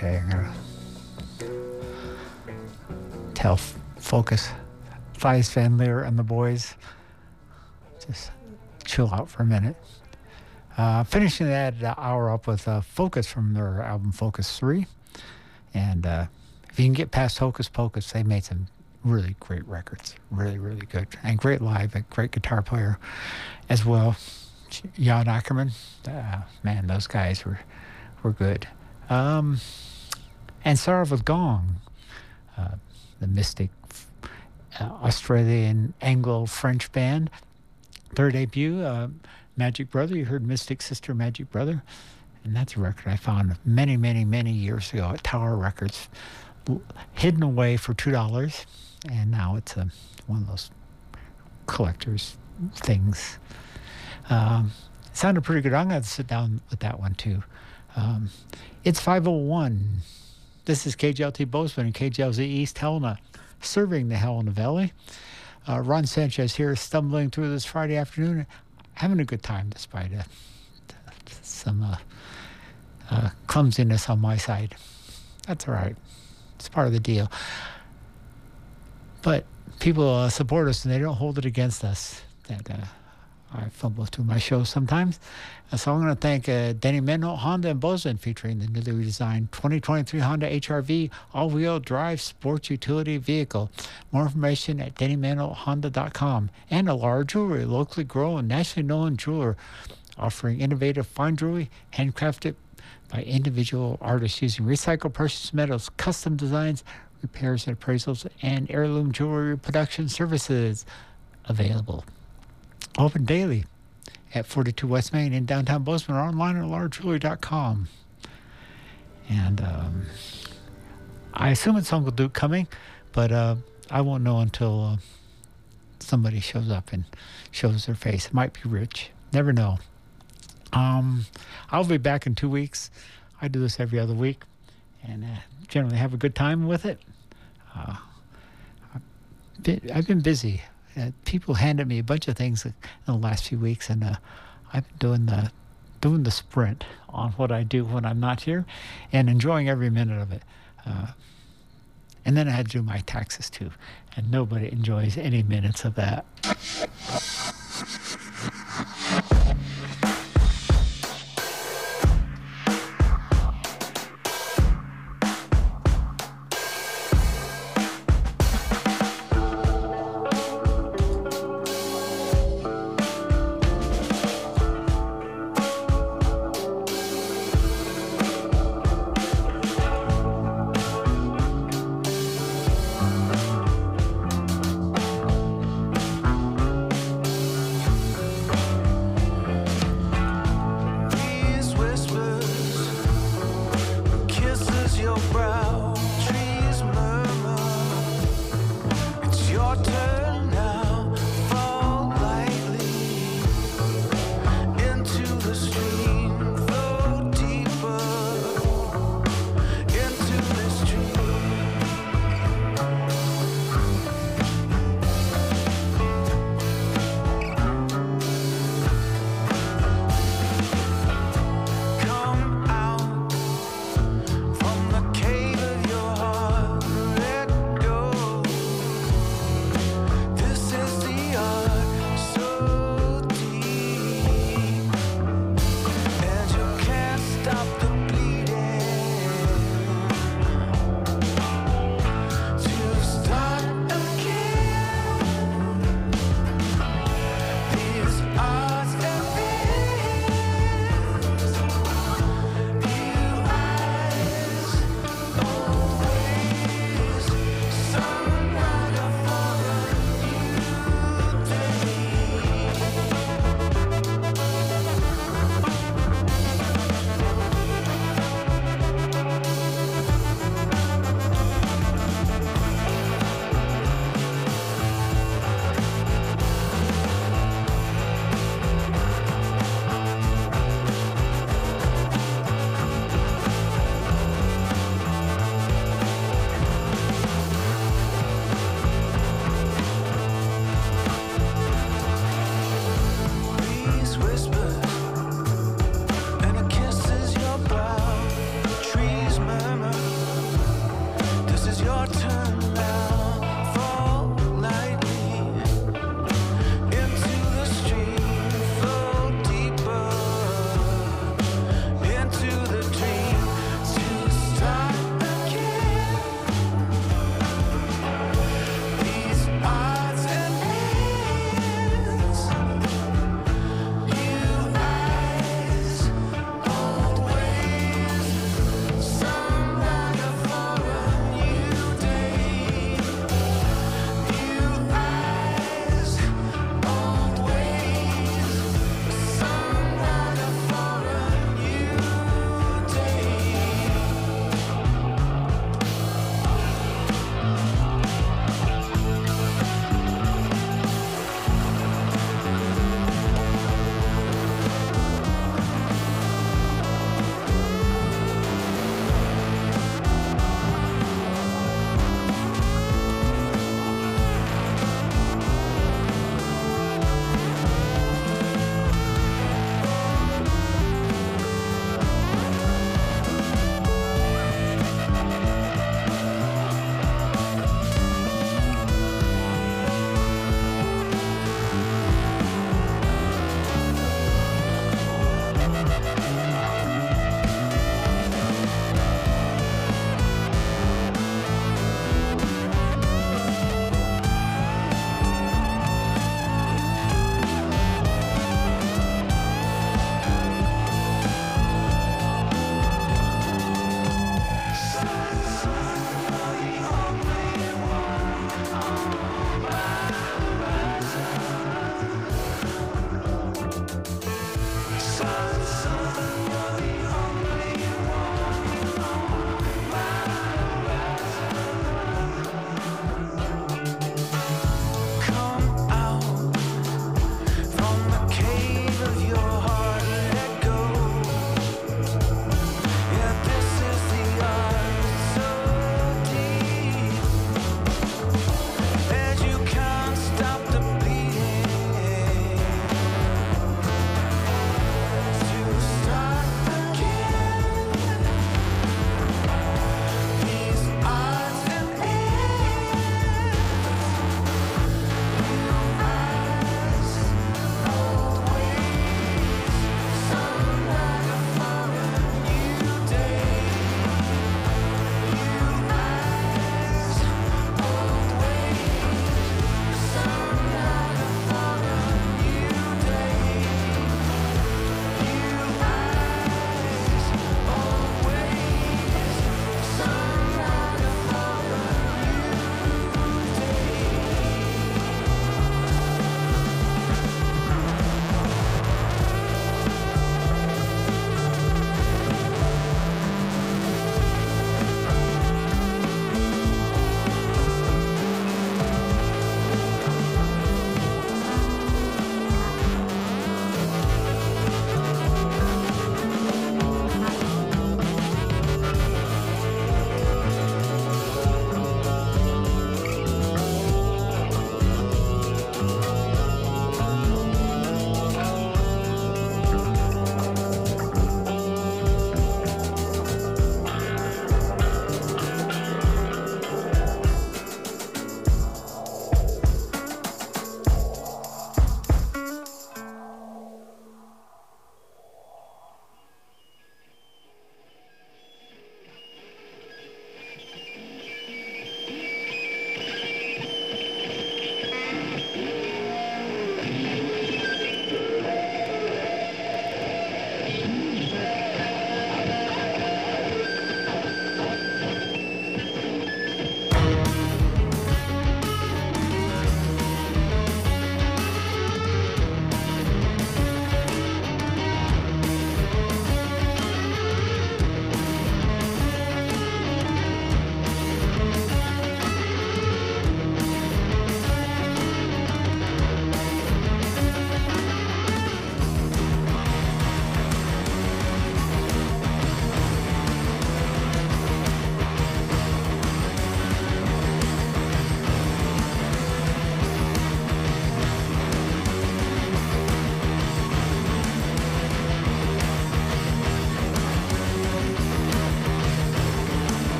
Okay, I'm gonna tell Focus, Fies Van Leer and the boys, just chill out for a minute. Finishing that hour up with Focus from their album Focus 3. And if you can get past Hocus Pocus, they made some really great records. Really, really good. And great live, a great guitar player as well. Jan Ackerman. Man, those guys were good. And Sarah Gong, the Mystic Australian Anglo-French band. Their debut, Magic Brother. You heard Mystic Sister Magic Brother. And that's a record I found many, many, many years ago at Tower Records, hidden away for $2. And now it's one of those collector's things. Sounded pretty good. I'm going to sit down with that one, too. It's 5:01. This is KJLT Bozeman and KJLZ East Helena, serving the Helena Valley. Ron Sanchez here, stumbling through this Friday afternoon, having a good time despite some clumsiness on my side. That's all right. It's part of the deal. But people support us and they don't hold it against us. That I fumble through my show sometimes. So I'm going to thank Denny Menno, Honda and Bozeman, featuring the newly redesigned 2023 Honda HR-V all-wheel drive sports utility vehicle. More information at DennyMennoHonda.com. And Alara Jewelry, locally grown, nationally known jeweler, offering innovative fine jewelry handcrafted by individual artists using recycled precious metals, custom designs, repairs and appraisals, and heirloom jewelry production services available. Open daily at 42 West Main in downtown Bozeman, or online at alarajewelry.com. And I assume it's Uncle Duke coming, but I won't know until somebody shows up and shows their face. It might be Rich. Never know. I'll be back in 2 weeks. I do this every other week and generally have a good time with it. I've been busy. People handed me a bunch of things in the last few weeks, and I've been doing the sprint on what I do when I'm not here and enjoying every minute of it. And then I had to do my taxes too, and nobody enjoys any minutes of that. Come out from the cave.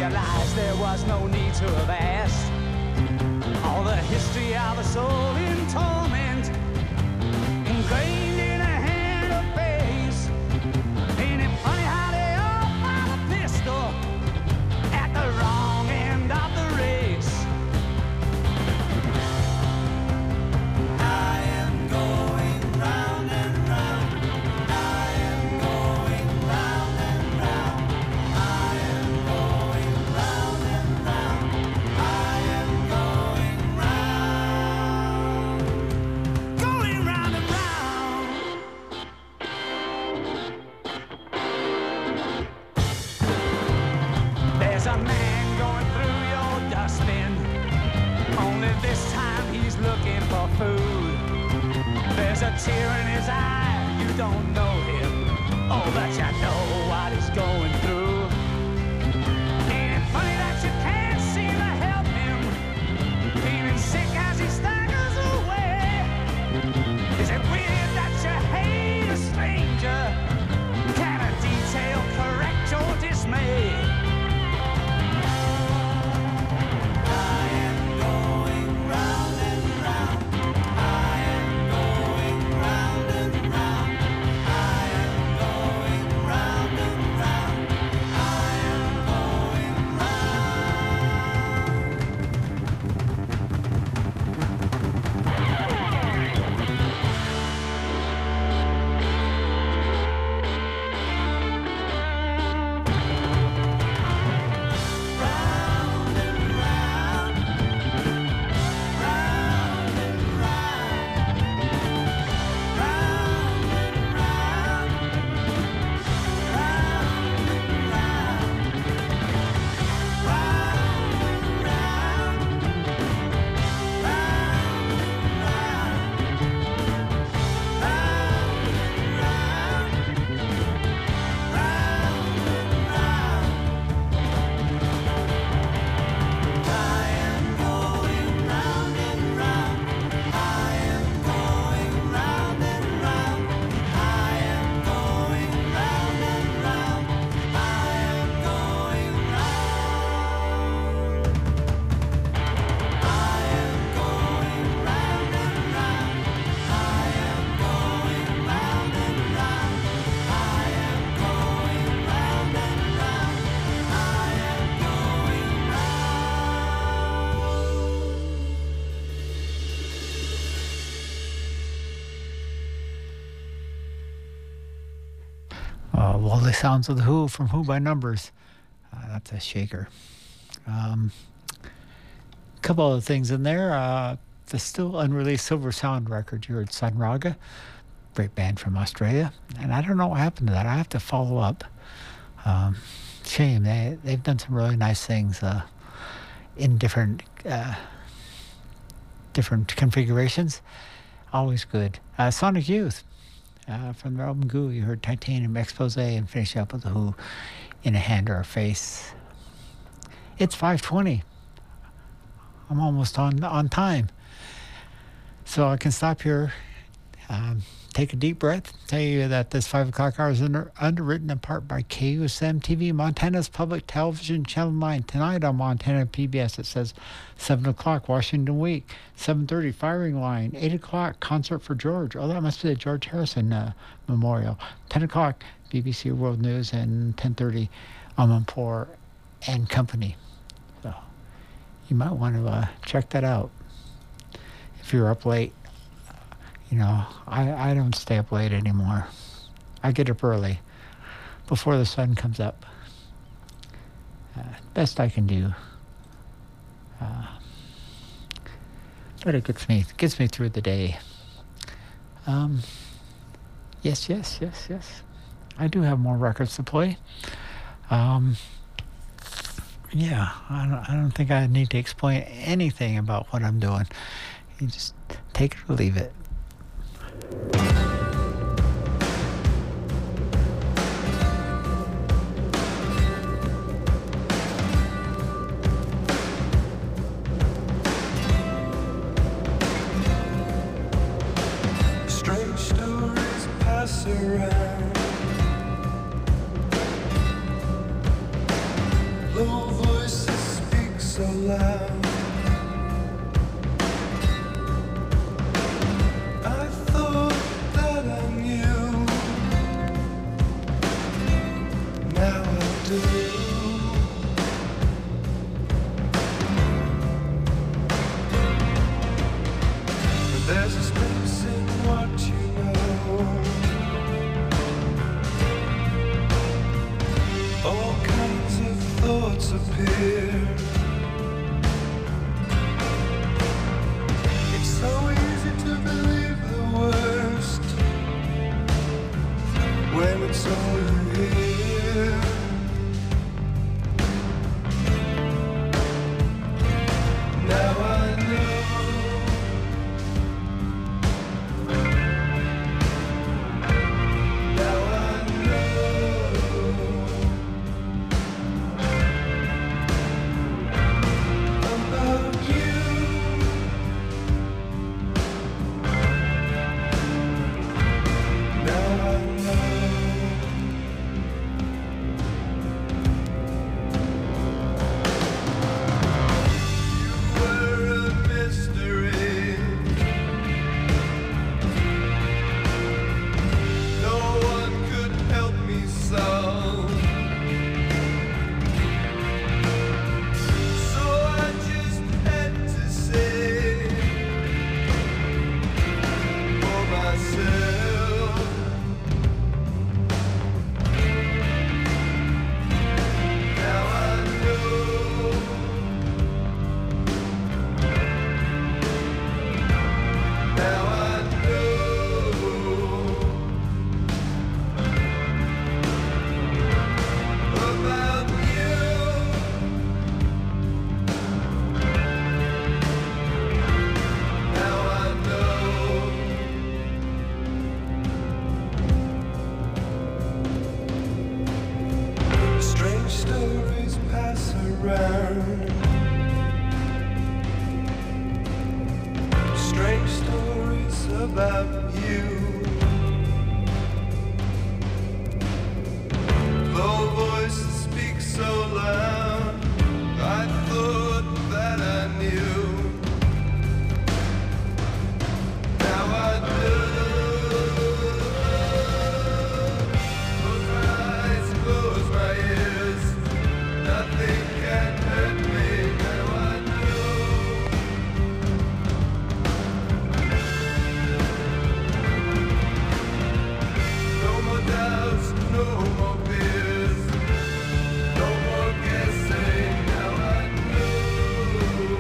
realized there was no need to have asked. All the history of a soul in torment, ingrained in a hand of face. Ain't it funny how they all fire a pistol at the wrong end of the race? I am going round and round. I am going round and round. I am going round and round. I am going round and round. There's a man going through your dustbin. Only this time he's looking for food. There's a tear in his eye. You don't know him. Oh, but you know what he's going through. Ain't it funny that you can't seem to help him? Feeling sick as he staggers away. Is it weird that you hate a stranger? Can a detail correct your dismay? I am going round and round. I am going round and round. I am going round and round. I am going round and round. Round and round. Round and round. Round and round. Round and round. Round and Lovely sounds of the Who from Who by Numbers. That's a shaker. Couple other things in there. The still unreleased Silver Sound record, you heard Sun Raga, great band from Australia. And I don't know what happened to that. I have to follow up. Shame. They've done some really nice things in different configurations. Always good. Sonic Youth. From their album Goo, you heard Titanium Expose and finish up with the Who, In a Hand or a Face. It's 5:20. I'm almost on time. So I can stop here, take a deep breath, tell you that this 5 o'clock hour is underwritten in part by KUSM TV, Montana's public television, Channel 9. Tonight on Montana PBS, it says 7 o'clock, Washington Week. 7:30, Firing Line. 8 o'clock, Concert for George. Oh, that must be the George Harrison Memorial. 10 o'clock, BBC World News. And 10:30, Amanpour and Company. So you might want to check that out if you're up late. You know, I don't stay up late anymore. I get up early, before the sun comes up. Best I can do. But it gets me through the day. Yes. I do have more records to play. Yeah, I don't think I need to explain anything about what I'm doing. You just take it or leave it. Strange stories pass around. Low voice loud. I thought that I knew. Now I do. But there's a space in what you know. All kinds of thoughts appear. It's so easy to believe the worst when it's all you hear. Now I know. Now I know about you. Now I know. You were a mystery. No one could help me solve. So I just had to say for myself. Now I know. Now I know about you. Now I know. Strange stories pass around. Strange stories about you. Low voices speak so loud. I thought that I knew. Now I do. Close my eyes, close my ears. Nothing can hurt me. Now I know. No more doubts, no more fears, no more guessing. Now I know.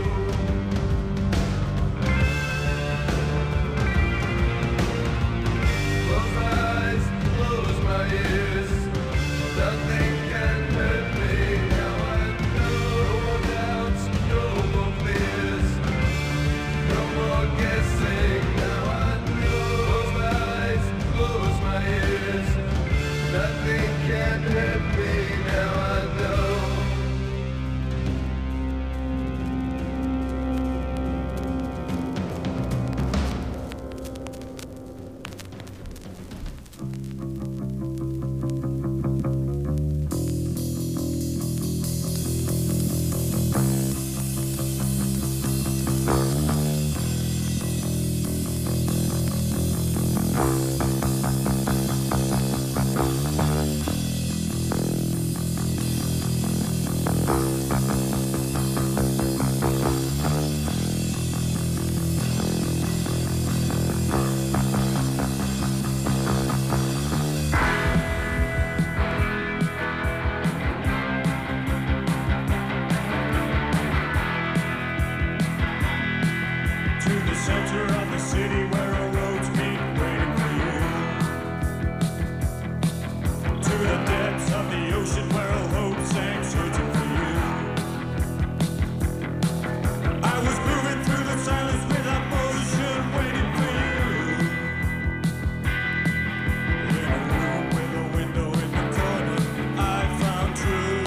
Close my eyes, close my ears. Nothing can hurt me. Now I know. No more doubts, no more fears, no more guessing. Now I know. Close my eyes, close my ears. Nothing can hurt me. Now I know. To the center of the city where our roads meet, waiting for you. To the depths of the ocean where all hope sank, searching for you. I was moving through the silence without motion, waiting for you. In a room with a window in the corner, I found truth.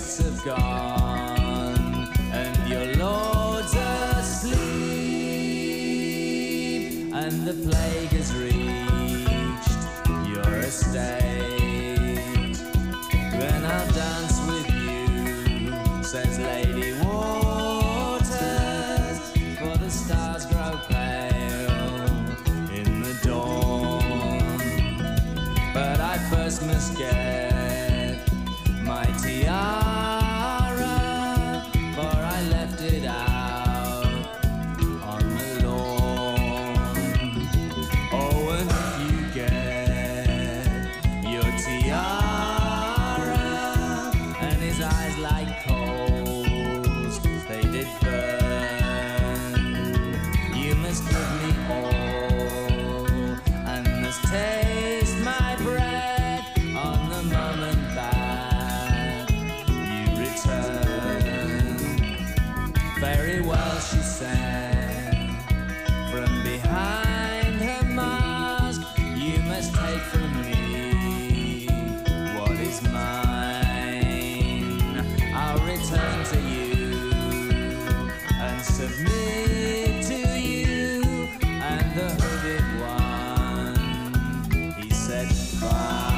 guests have gone and your lord's asleep, and the plague has reached your estate. Then I'll dance with you, says Lady Waters, for the stars grow pale in the dawn. But I first must get my tiara, for I left it out on the lawn. Oh, and if you get your tiara, and his eyes like coals, they did burn, you must give me all, and must taste my breath on the moment that you return. Very well, she said, from behind her mask, you must take from me what is mine. I'll return to you and submit to you, and the hooded one, he said, fine.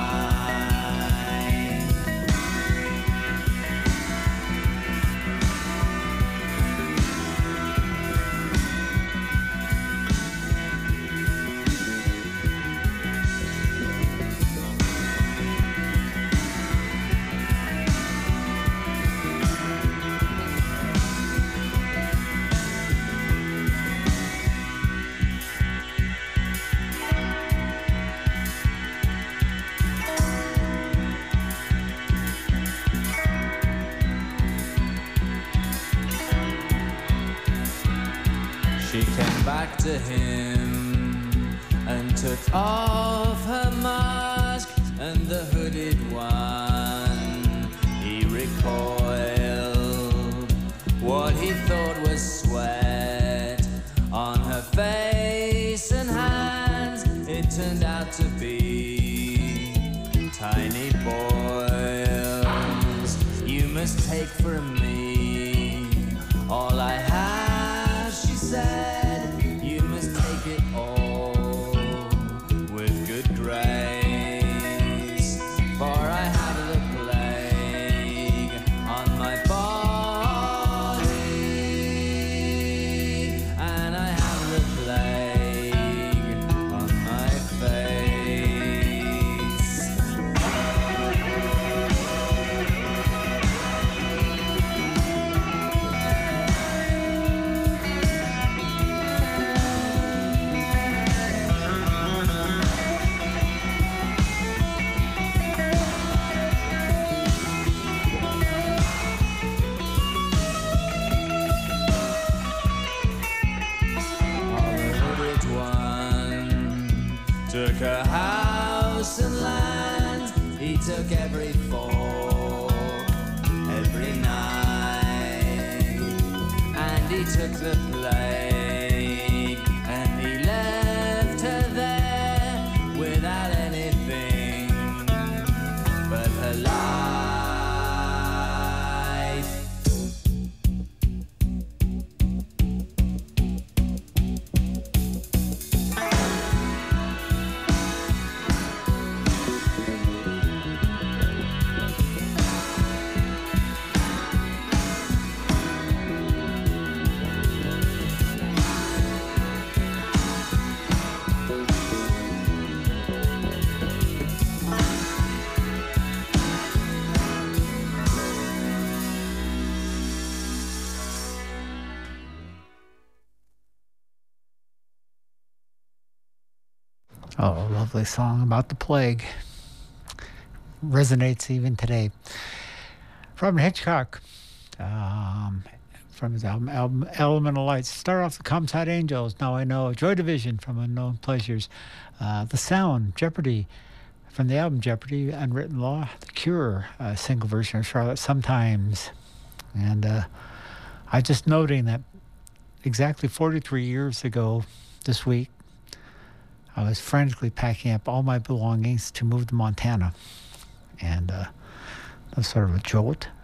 She came back to him and took off her mask, and the hooded one, he recoiled. What he thought was sweat on her face and hands, it turned out to be tiny boils. You must take from me all I have, she said. You must take it all with good grace, for I have the plague on my body, and I have the plague on my face. Took a house and land, he took every fork, every night, and he took the plague, and he left her there without anything but her life. Oh, a lovely song about the plague. Resonates even today. From Hitchcock, from his album Elemental Lights. Start off the Comside Angels, Now I Know. Joy Division from Unknown Pleasures. The Sound, Jeopardy, from the album Jeopardy, Unwritten Law. The Cure, a single version of Charlotte Sometimes. And I just noting that exactly 43 years ago this week, I was frantically packing up all my belongings to move to Montana. And that was sort of a jolt.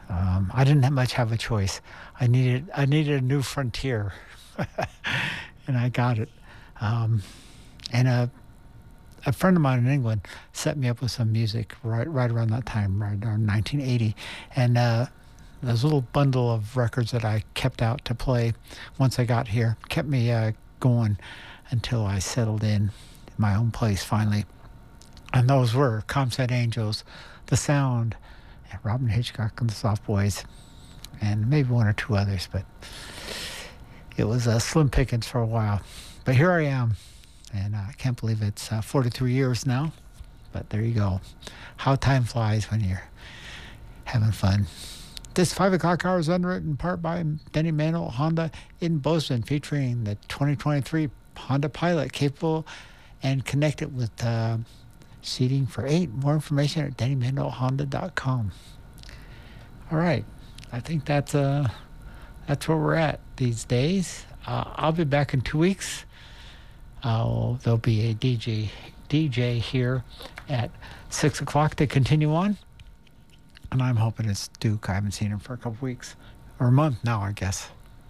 I didn't have a choice. I needed a new frontier, and I got it. And a friend of mine in England set me up with some music right around that time, right around 1980, and there's a little bundle of records that I kept out to play once I got here, kept me going until I settled in my own place finally. And those were Comset Angels, The Sound, and Robin Hitchcock and the Soft Boys, and maybe one or two others, but it was slim pickings for a while. But here I am, and I can't believe it's 43 years now, but there you go. How time flies when you're having fun. This 5 o'clock hour is underwritten in part by Denny Manuel Honda in Bozeman, featuring the 2023 Honda Pilot, capable and connected with seating for 8. More information at DennyManuelHonda.com. All right, I think that's where we're at these days. I'll be back in 2 weeks. There'll be a DJ here at 6 o'clock to continue on. And I'm hoping it's Duke. I haven't seen him for a couple weeks. Or a month now, I guess.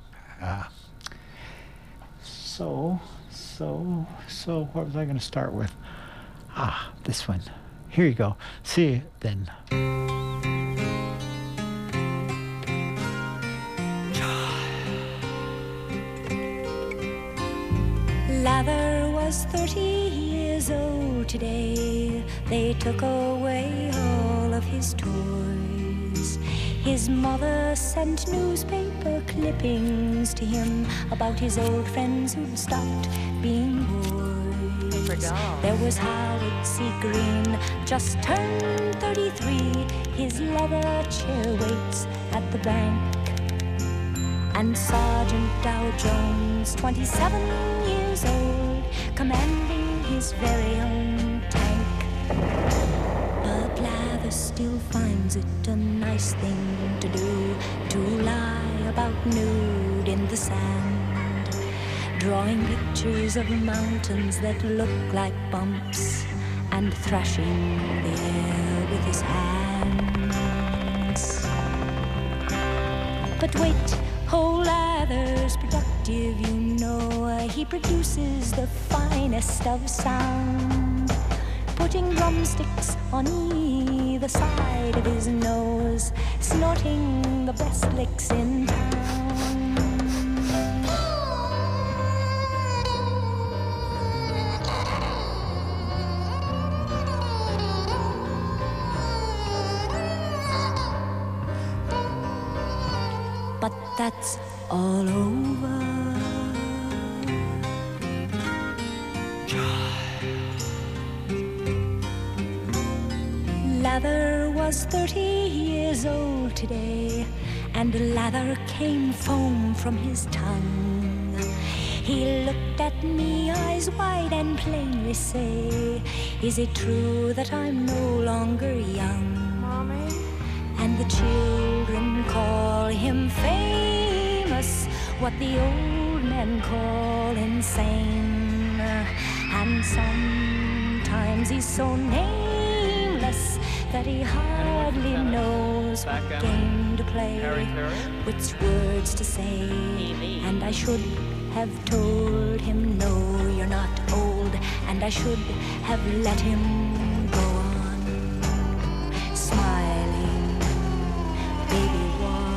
So, what was I going to start with? This one. Here you go. See you then. Lather was 30 years old today. They took away all of his toys. His mother sent newspaper clippings to him about his old friends who'd stopped being boys. There was Howard C. Green, just turned 33. His leather chair waits at the bank. And Sergeant Dow Jones, 27 years old, commanding his very own tank. But Lather still finds it a nice thing to do, to lie about nude in the sand, drawing pictures of mountains that look like bumps, and thrashing the air with his hands. But wait, whole Lather's productive, you know. He produces the finest of sound, putting drumsticks on either side of his nose, snorting the best licks in town. But that's all over. Lather was 30 years old today, and lather came foam from his tongue. He looked at me, eyes wide, and plainly say, "Is it true that I'm no longer young?" Mommy? And the children call him famous, what the old men call insane. And sometimes he's so nameless that he hardly knows what game to play, which words to say. And I should have told him, no, you're not old, and I should have let him go on smiling, baby, why?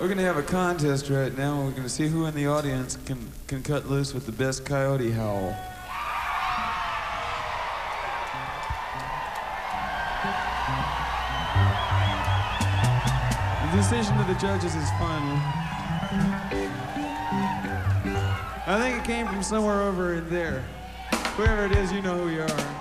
We're gonna have a contest right now. We're gonna see who in the audience can cut loose with the best coyote howl. The decision of the judges is final. I think it came from somewhere over in there. Whoever it is, you know who you are.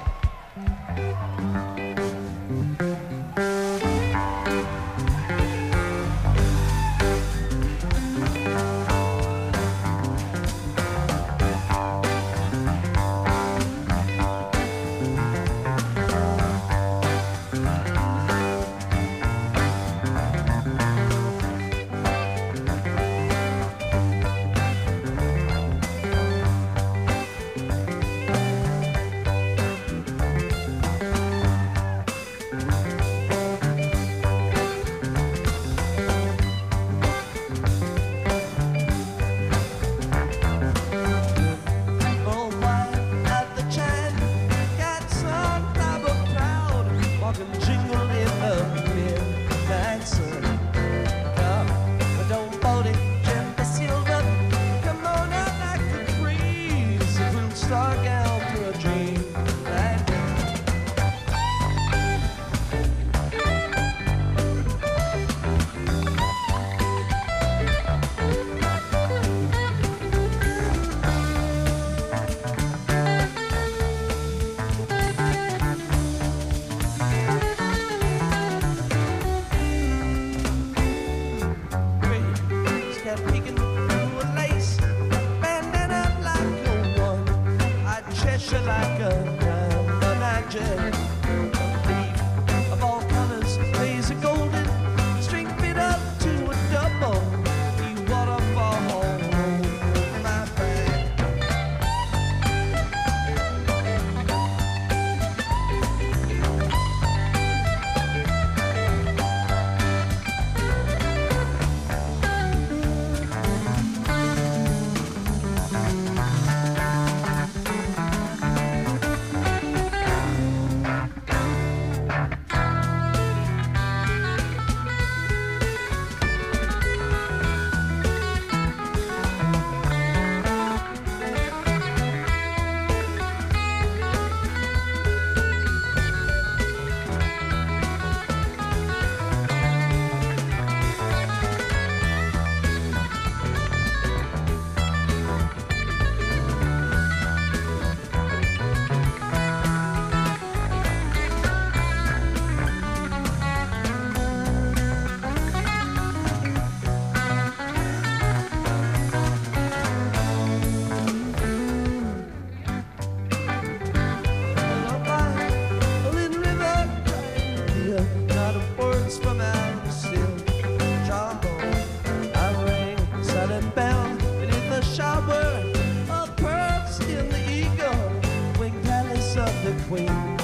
Queen.